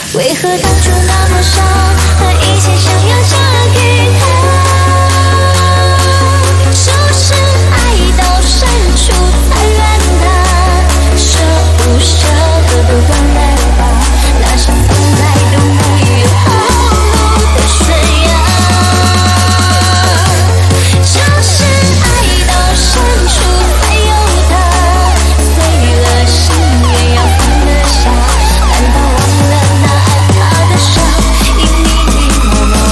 为何当初那么傻，把一切想要嫁给他？是不是爱到深处才怨他？舍不舍得都关来吧，那些从来都没有好好的宣扬。就是爱到深处才有他，碎了心也要放得下，难道忘了那爱他的伤，已密密麻麻。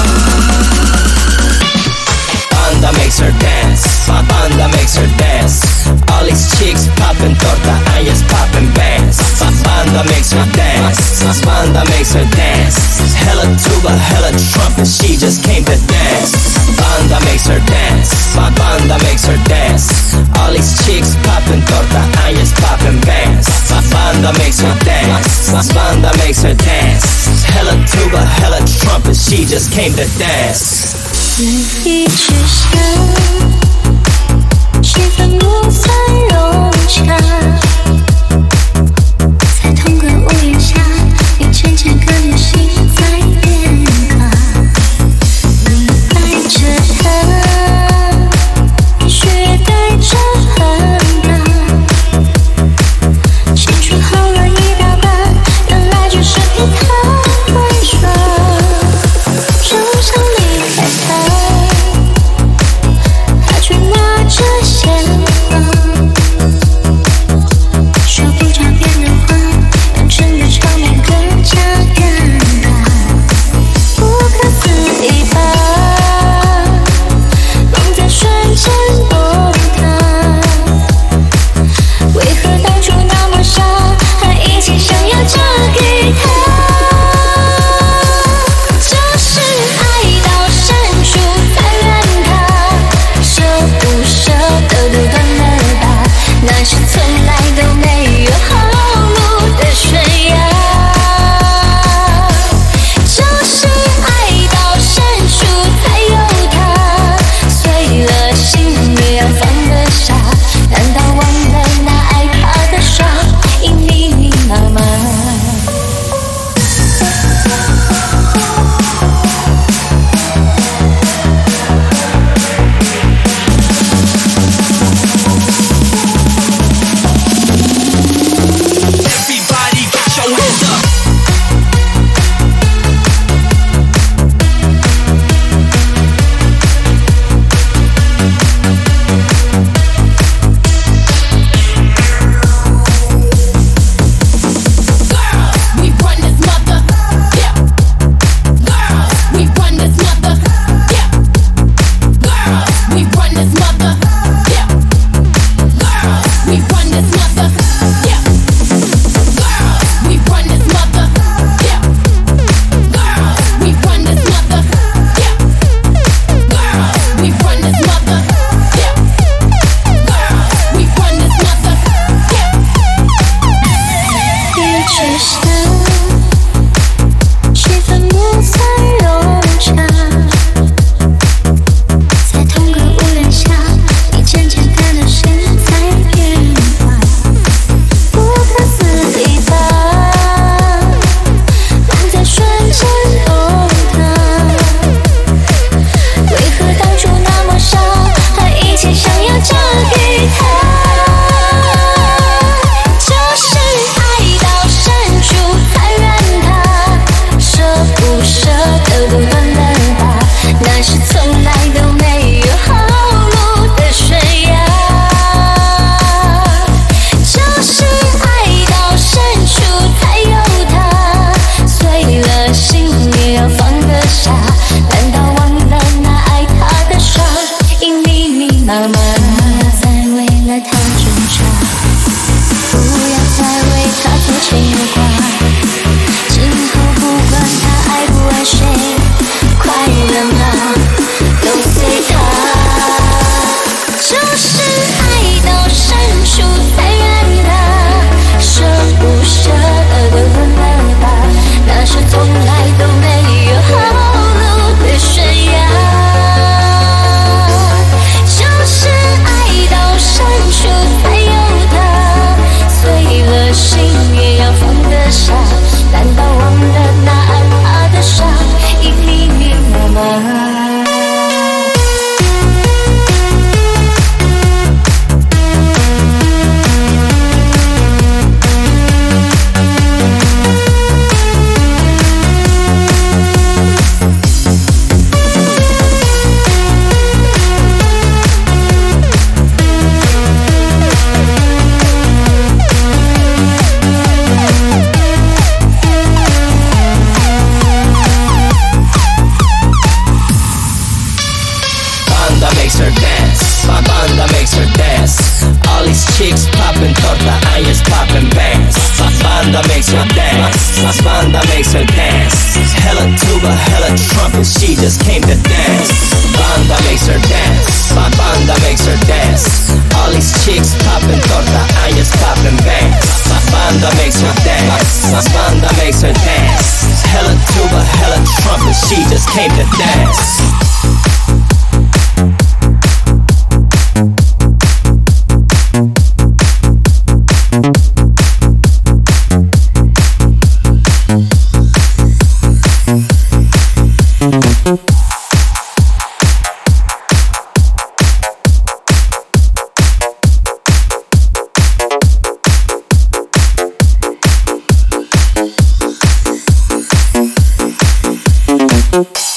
Banda makes her dance, my banda makes her dance. All these chicks poppin' torta and yes poppin' bands. My banda makes her dance, my banda makes her dance. Hella tuba, hella trumpet, she just came to dance. Banda makes her dance, my banda makes her dance. All these chicks poppin' torta and yes poppin' bands. My banda makes her dance, my banda makes her dance. Hella tuba, hella trumpet, she just came to dance. 一直想，气氛不曾融洽，在同个屋檐下，你渐渐感觉心在变化。你爱着他，也许也带着恨他，青春耗了一大半，原来就是给他玩耍，就想离开他。却拿着鲜花， banda makes her dance. Hella tuba, hella trumpet, she just came to dance. Banda makes her dance. Banda makes her dance. All these chicks popping torta, I just popping bands. Banda makes her dance. Banda makes her dance. Hella tuba, hella trumpet, she just came to dance. Thank